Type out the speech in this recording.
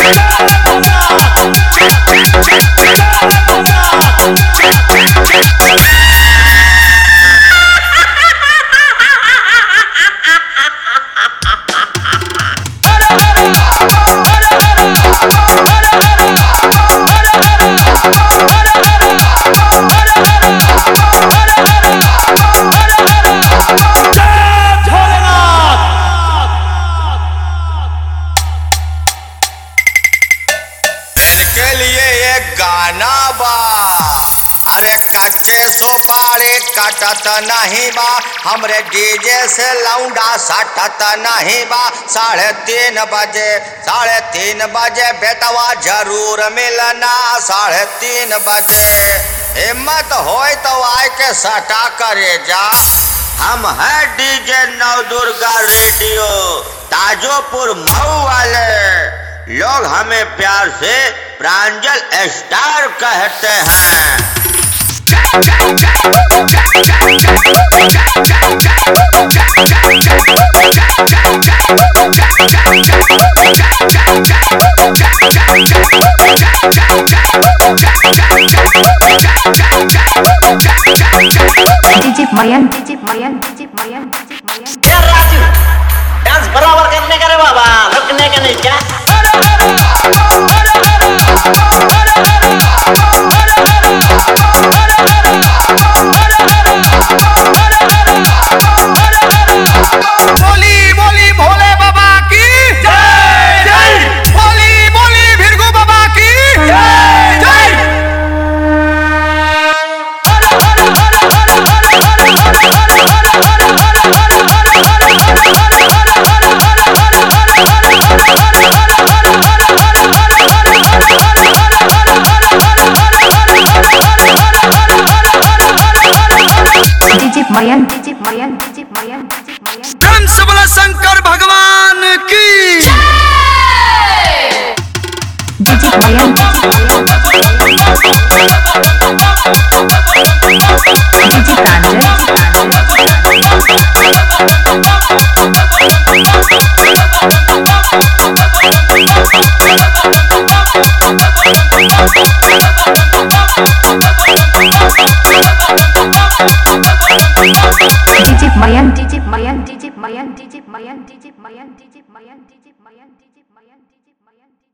के लिए एक गाना बा। अरे कच्चे सुपारी कटत नहीं बा, हमरे डीजे से लौंडा सटत नहीं बा। 3:30 बजे बेटवा जरूर मिलना। 3:30 बजे हिम्मत होए तो आए के सटा करे जा। हम है डीजे नवदुर्गा रेडियो ताजोपुर मऊ वाले। लोग हमें प्यार से प्रांजल स्टार कहते हैं। राजू डांस बराबर करने का रे बाबा, रुकने का नहीं क्या? बोली बोली भोले बाबा की जय जय। बोली बोली भिरगु बाबा की जय जय। हंस बोला शंकर भगवान की Mayan